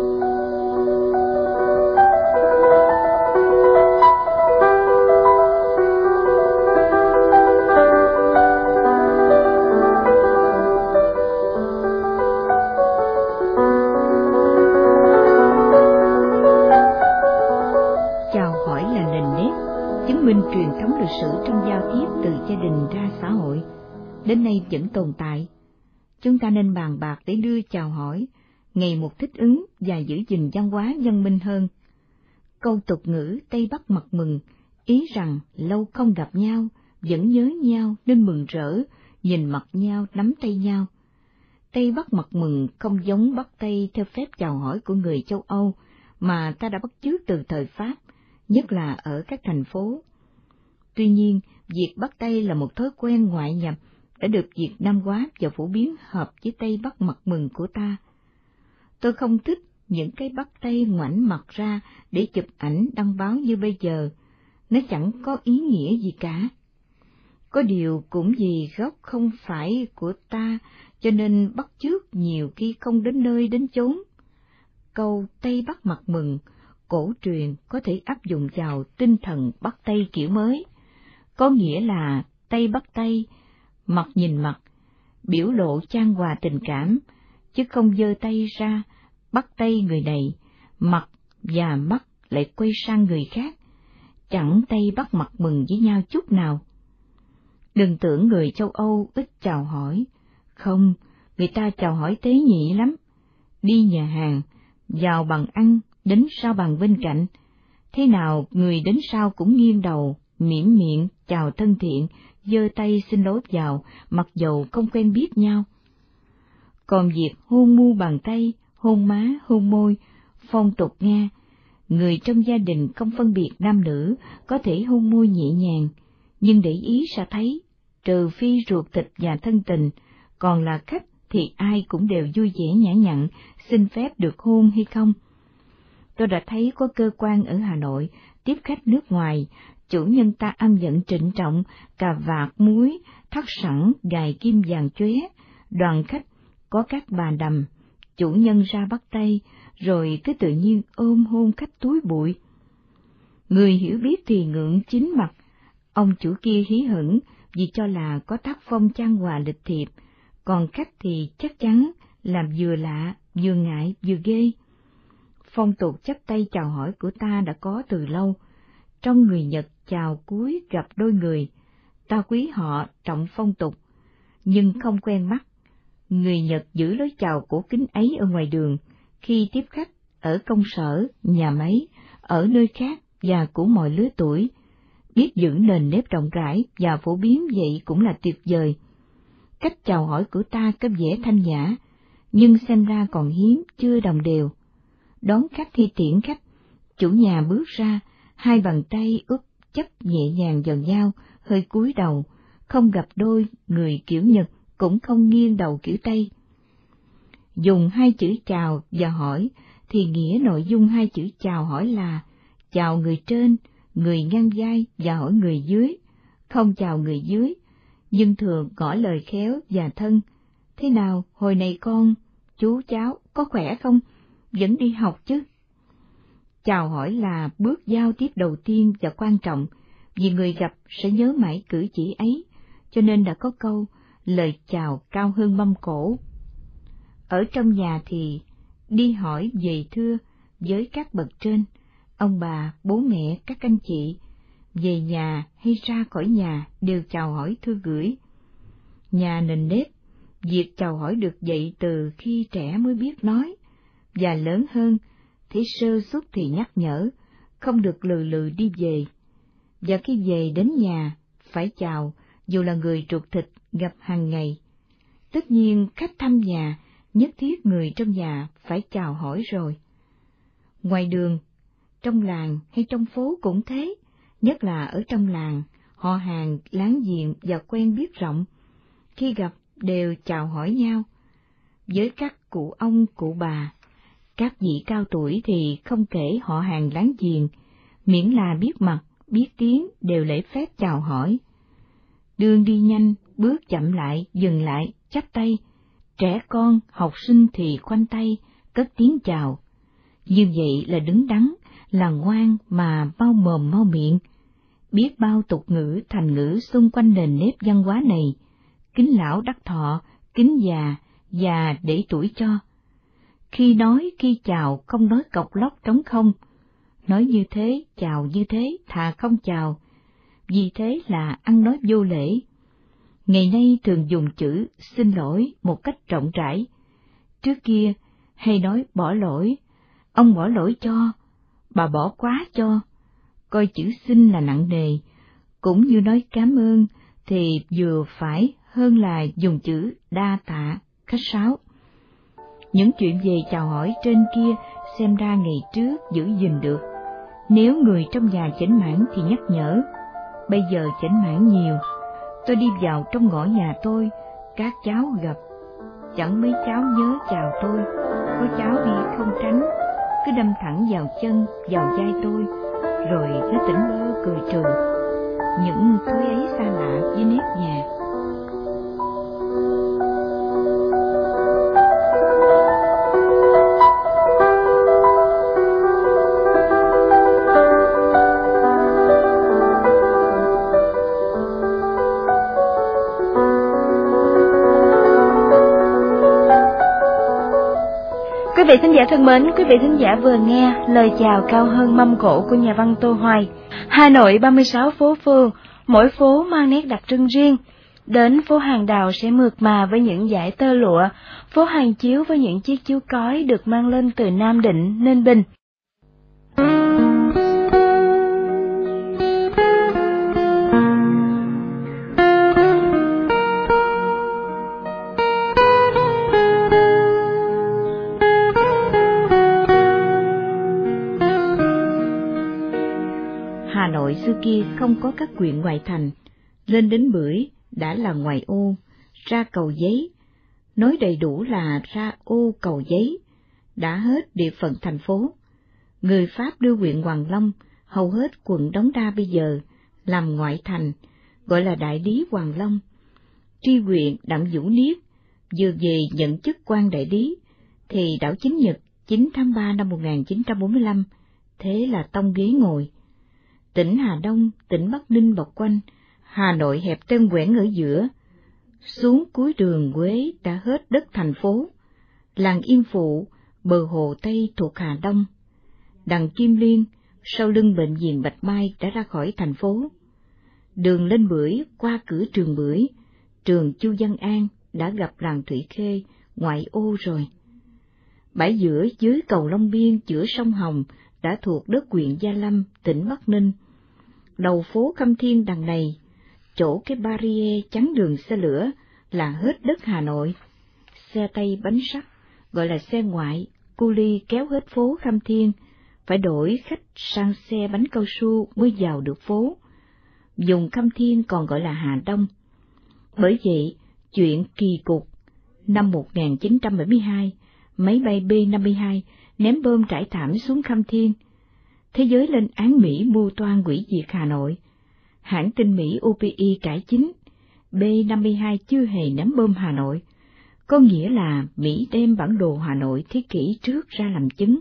Truyền thống lịch sử trong giao tiếp từ gia đình ra xã hội, đến nay vẫn tồn tại. Chúng ta nên bàn bạc để đưa chào hỏi ngày một thích ứng và giữ gìn văn hóa văn minh hơn. Câu tục ngữ Tây Bắc mặt mừng, ý rằng lâu không gặp nhau, vẫn nhớ nhau nên mừng rỡ, nhìn mặt nhau nắm tay nhau. Tây Bắc mặt mừng không giống Bắc Tây theo phép chào hỏi của người châu Âu, mà ta đã bắt chước từ thời Pháp, nhất là ở các thành phố. Tuy nhiên, việc bắt tay là một thói quen ngoại nhập, đã được Việt Nam hóa và phổ biến hợp với Tây Bắc mặt mừng của ta. Tôi không thích những cái bắt tay ngoảnh mặt ra để chụp ảnh đăng báo như bây giờ, nó chẳng có ý nghĩa gì cả. Có điều cũng vì gốc không phải của ta, cho nên bắt chước nhiều khi không đến nơi đến chốn. Câu Tây Bắc mặt mừng, cổ truyền có thể áp dụng vào tinh thần bắt tay kiểu mới. Có nghĩa là tay bắt tay, mặt nhìn mặt, biểu lộ chan hòa tình cảm, chứ không giơ tay ra, bắt tay người này, mặt và mắt lại quay sang người khác, chẳng tay bắt mặt mừng với nhau chút nào. Đừng tưởng người châu Âu ít chào hỏi, không, người ta chào hỏi tế nhị lắm. Đi nhà hàng, vào bàn ăn, đến sau bàn bên cạnh, thế nào người đến sau cũng nghiêng đầu, mỉm miệng, chào thân thiện, giơ tay xin lối vào, mặc dầu không quen biết nhau. Còn việc hôn mu bàn tay, hôn má, hôn môi, phong tục Nga, người trong gia đình không phân biệt nam nữ, có thể hôn môi nhẹ nhàng, nhưng để ý sẽ thấy, trừ phi ruột thịt và thân tình, còn là khách thì ai cũng đều vui vẻ nhã nhặn, xin phép được hôn hay không. Tôi đã thấy có cơ quan ở Hà Nội tiếp khách nước ngoài, chủ nhân ta ăn giận trịnh trọng, cà vạt muối, thắt sẵn, gài kim vàng chóe, đoàn khách có các bà đầm, chủ nhân ra bắt tay, rồi cứ tự nhiên ôm hôn khách túi bụi. Người hiểu biết thì ngượng chín mặt, ông chủ kia hí hửng vì cho là có tác phong chan hòa lịch thiệp, còn khách thì chắc chắn làm vừa lạ, vừa ngại, vừa ghê. Phong tục chắp tay chào hỏi của ta đã có từ lâu. Trong người Nhật chào cúi gặp đôi người, ta quý họ trọng phong tục, nhưng không quen mắt. Người Nhật giữ lối chào cổ kính ấy ở ngoài đường, khi tiếp khách, ở công sở, nhà máy, ở nơi khác và của mọi lứa tuổi. Biết giữ nền nếp rộng rãi và phổ biến vậy cũng là tuyệt vời. Cách chào hỏi của ta có vẻ thanh nhã, nhưng xem ra còn hiếm, chưa đồng đều. Đón khách khi tiễn khách, chủ nhà bước ra, hai bàn tay úp chấp nhẹ nhàng vào nhau, hơi cúi đầu, không gặp đôi người kiểu Nhật, cũng không nghiêng đầu kiểu Tây. Dùng hai chữ chào và hỏi, thì nghĩa nội dung hai chữ chào hỏi là chào người trên, người ngang vai và hỏi người dưới, không chào người dưới, nhưng thường ngỏ lời khéo và thân. Thế nào, hồi này con, chú cháu, có khỏe không? Vẫn đi học chứ? Chào hỏi là bước giao tiếp đầu tiên và quan trọng, vì người gặp sẽ nhớ mãi cử chỉ ấy, cho nên đã có câu, lời chào cao hơn mâm cỗ. Ở trong nhà thì đi hỏi về thưa với các bậc trên, ông bà, bố mẹ, các anh chị, về nhà hay ra khỏi nhà đều chào hỏi thưa gửi. Nhà nền nếp, việc chào hỏi được dạy từ khi trẻ mới biết nói, và lớn hơn, thì sơ suất thì nhắc nhở, không được lừ lừ đi về. Và khi về đến nhà, phải chào, dù là người ruột thịt gặp hàng ngày. Tất nhiên khách thăm nhà, nhất thiết người trong nhà phải chào hỏi rồi. Ngoài đường, trong làng hay trong phố cũng thế, nhất là ở trong làng, họ hàng, láng giềng và quen biết rộng, khi gặp đều chào hỏi nhau. Với các cụ ông, cụ bà, các vị cao tuổi thì không kể họ hàng láng giềng, miễn là biết mặt, biết tiếng đều lễ phép chào hỏi. Đường đi nhanh, bước chậm lại, dừng lại, chắp tay. Trẻ con, học sinh thì khoanh tay, cất tiếng chào. Như vậy là đứng đắn, là ngoan mà mau mồm mau miệng. Biết bao tục ngữ, thành ngữ xung quanh nền nếp văn hóa này, kính lão đắc thọ, kính già, già để tuổi cho. Khi nói, khi chào, không nói cọc lóc trống không. Nói như thế, chào như thế, thà không chào. Vì thế là ăn nói vô lễ. Ngày nay thường dùng chữ xin lỗi một cách rộng rãi. Trước kia hay nói bỏ lỗi, ông bỏ lỗi cho, bà bỏ quá cho, coi chữ xin là nặng nề, cũng như nói cảm ơn thì vừa phải hơn là dùng chữ đa tạ, khách sáo. Những chuyện về chào hỏi trên kia xem ra ngày trước giữ gìn được. Nếu người trong nhà chểnh mảng thì nhắc nhở, bây giờ chểnh mảng nhiều. Tôi đi vào trong ngõ nhà tôi, các cháu gặp, chẳng mấy cháu nhớ chào tôi, có cháu đi không tránh, cứ đâm thẳng vào chân, vào vai tôi, rồi nó tỉnh bơ cười trừ. Những thứ ấy xa lạ với nếp nhà. Quý vị thính giả thân mến, quý vị thính giả vừa nghe lời chào cao hơn mâm cỗ của nhà văn Tô Hoài. Hà Nội ba mươi sáu phố phường, mỗi phố mang nét đặc trưng riêng. Đến phố Hàng Đào sẽ mượt mà với những dải tơ lụa, phố Hàng Chiếu với những chiếc chiếu cói được mang lên từ Nam Định, Ninh Bình. Hà Nội xưa kia không có các huyện ngoại thành, lên đến Bưởi đã là ngoại ô, ra Cầu Giấy, Nói đầy đủ là ra ô Cầu Giấy, đã hết địa phận thành phố. Người Pháp đưa huyện Hoàng Long, hầu hết quận Đống Đa bây giờ, làm ngoại thành, gọi là Đại Lý Hoàng Long. Tri huyện Đặng Vũ Niết vừa về nhận chức quan đại lý, thì đảo Chính Nhật chín tháng ba năm một nghìn chín trăm bốn mươi lăm, thế là tông ghế ngồi. Tỉnh Hà Đông, tỉnh Bắc Ninh bọc quanh, Hà Nội hẹp ten quẻn ở giữa. Xuống cuối đường Quế đã hết đất thành phố. Làng Yên Phụ, bờ hồ Tây thuộc Hà Đông. Đằng Kim Liên, sau lưng bệnh viện Bạch Mai đã ra khỏi thành phố. Đường lên Bưởi, qua cửa trường Bưởi, trường Chu Văn An đã gặp làng Thủy Khê, ngoại ô rồi. Bãi giữa dưới cầu Long Biên giữa sông Hồng đã thuộc đất huyện Gia Lâm, tỉnh Bắc Ninh. Đầu phố Khâm Thiên đằng này, chỗ cái barrier chắn đường xe lửa là hết đất Hà Nội. Xe tay bánh sắt, gọi là xe ngoại, cu li kéo hết phố Khâm Thiên, phải đổi khách sang xe bánh cao su mới vào được phố. Vùng Khâm Thiên còn gọi là Hà Đông. Bởi vậy, chuyện kỳ cục, năm một nghìn chín trăm bảy mươi hai, máy bay B năm mươi hai ném bom trải thảm xuống Khâm Thiên. Thế giới lên án Mỹ mưu toan hủy diệt Hà Nội. Hãng tin Mỹ U P I cải chính, B năm mươi hai chưa hề ném bom Hà Nội, có nghĩa là Mỹ đem bản đồ Hà Nội thế kỷ trước ra làm chứng.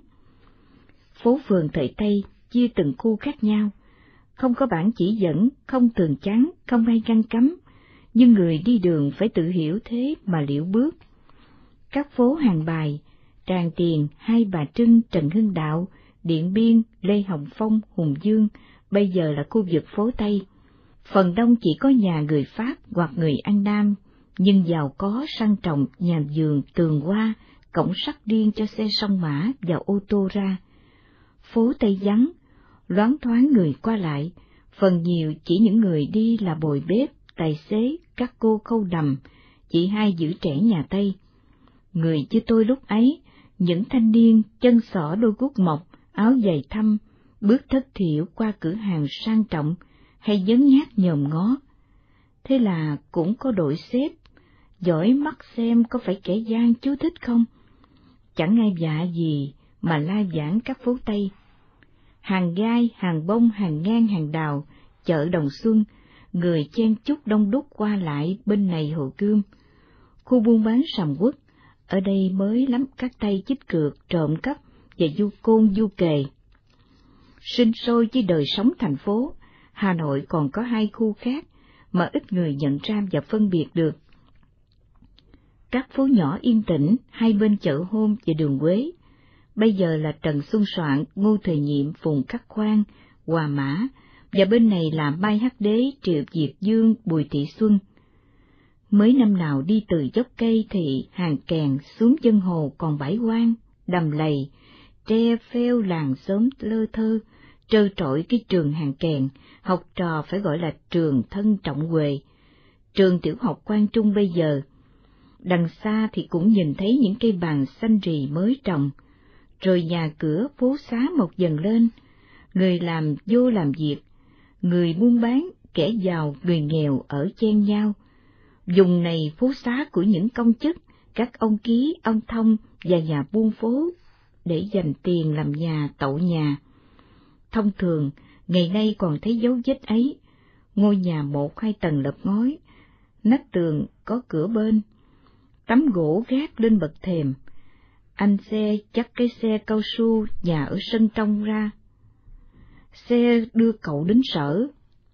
Phố phường thời Tây chia từng khu khác nhau, không có bảng chỉ dẫn, không tường chắn, không ai ngăn cấm, nhưng người đi đường phải tự hiểu thế mà liễu bước. Các phố Hàng Bài, Tràng Tiền, Hai Bà Trưng, Trần Hưng Đạo, Điện Biên, Lê Hồng Phong, Hùng Dương, bây giờ là khu vực phố Tây. Phần đông chỉ có nhà người Pháp hoặc người An Nam, nhưng giàu có sang trọng, nhà vườn, tường hoa, cổng sắt riêng cho xe song mã và ô tô ra. Phố Tây vắng, loáng thoáng người qua lại, phần nhiều chỉ những người đi là bồi bếp, tài xế, các cô khâu đầm, chị hai giữ trẻ nhà Tây. Người như tôi lúc ấy, những thanh niên chân xỏ đôi guốc mộc, áo giày thâm, bước thất thiểu qua cửa hàng sang trọng, hay nhấn nhát nhòm ngó. Thế là cũng có đội xếp, dõi mắt xem có phải kẻ gian chú thích không. Chẳng ai dạ gì mà la giảng các phố Tây. Hàng gai, hàng bông, hàng ngang, hàng đào, chợ Đồng Xuân, người chen chúc đông đúc qua lại bên này Hồ Gươm. Khu buôn bán sầm uất, ở đây mới lắm các tay chích cược, trộm cắp và du côn du kề. Sinh sôi với đời sống thành phố, Hà Nội còn có hai khu khác mà ít người nhận ra và phân biệt được. Các phố nhỏ yên tĩnh hai bên chợ Hôm và đường Quế, bây giờ là Trần Xuân Soạn, Ngô Thời Nhiệm, Phùng Khắc Khoan, Hòa Mã, và bên này là Mai Hắc Đế, Triệu Việt Dương, Bùi Thị Xuân. Mới năm nào đi từ dốc cây thì Hàng Kèn xuống chân hồ còn bãi quan, đầm lầy, tre pheo làng xóm lơ thơ, trơ trọi cái trường Hàng Kèn, học trò phải gọi là trường Thân Trọng Huệ, trường tiểu học Quang Trung bây giờ. Đằng xa thì cũng nhìn thấy những cây bàn xanh rì mới trồng, rồi nhà cửa phố xá mọc dần lên, người làm vô làm việc, người buôn bán, kẻ giàu, người nghèo ở chen nhau. Vùng này phố xá của những công chức, các ông ký, ông thông và nhà buôn phố, để dành tiền làm nhà tậu nhà. Thông thường, ngày nay còn thấy dấu vết ấy, ngôi nhà một hai tầng lợp ngói, nách tường có cửa bên, tấm gỗ gác lên bậc thềm, anh xe chắc cái xe cao su nhà ở sân trong ra, xe đưa cậu đến sở,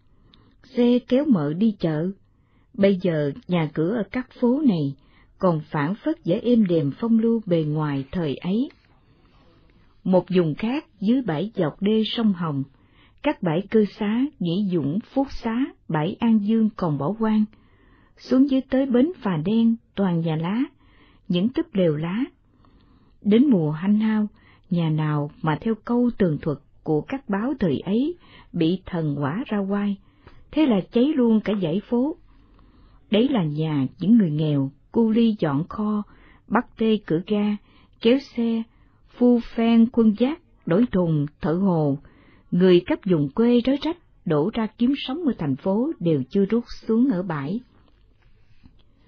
xe kéo mợ đi chợ. Bây giờ nhà cửa ở các phố này còn phảng phất vẻ êm đềm phong lưu bề ngoài thời ấy. Một vùng khác dưới bãi dọc đê sông Hồng, các bãi cư xá, Nhĩ Dũng, Phúc Xá, bãi An Dương còn bỏ hoang. Xuống dưới tới bến Phà Đen, toàn nhà lá, những túp lều lá. Đến mùa hanh hao, nhà nào mà theo câu tường thuật của các báo thời ấy bị thần hỏa ra oai, thế là cháy luôn cả dãy phố. Đấy là nhà những người nghèo, cu li dọn kho, bắt tê cửa ga, kéo xe, phu phen quân giác, đổi thùng, thợ hồ. Người cấp vùng quê rối rách, đổ ra kiếm sống ở thành phố đều chưa rút xuống ở bãi.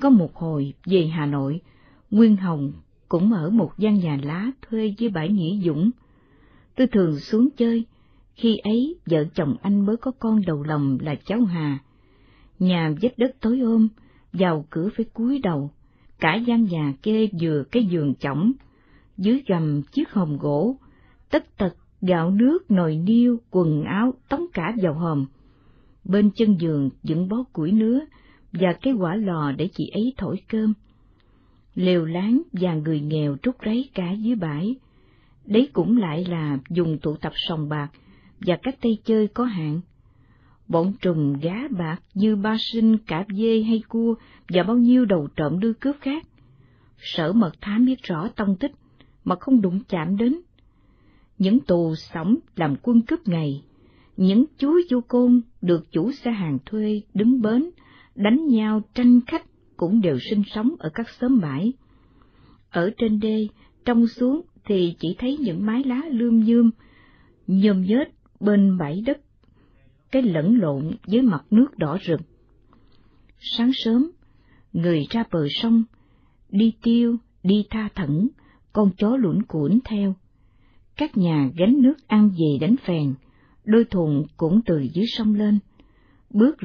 Có một hồi về Hà Nội, Nguyên Hồng cũng ở một gian nhà lá thuê dưới bãi Nghĩa Dũng. Tôi thường xuống chơi, khi ấy vợ chồng anh mới có con đầu lòng là cháu Hà. Nhà vách đất tối ôm, vào cửa phải cúi đầu, cả gian nhà kê vừa cái giường chõng, dưới gầm chiếc hòm gỗ, tất tật gạo nước, nồi niêu, quần áo tống cả vào hòm. Bên chân giường dựng bó củi nứa và cái quả lò để chị ấy thổi cơm. Lều láng và người nghèo trút ráy cả dưới bãi. Đấy cũng lại là dùng tụ tập sòng bạc và các tay chơi có hạn. Bọn trùm gá bạc như ba sinh, cả dê hay cua và bao nhiêu đầu trộm đưa cướp khác. Sở Mật Thám biết rõ tông tích mà không đụng chạm đến. Những tù xỏng làm quân cướp ngày, những chú du côn được chủ xe hàng thuê đứng bến, đánh nhau tranh khách cũng đều sinh sống ở các xóm bãi. Ở trên đê, trông xuống thì chỉ thấy những mái lá lươm nhươm, nhôm nhết bên bãi đất, cái lẫn lộn với mặt nước đỏ rực. Sáng sớm, người ra bờ sông, đi tiêu, đi tha thẩn, con chó luẩn cuỗn theo. Các nhà gánh nước ăn về đánh phèn, đôi thùng cũng từ dưới sông lên, bước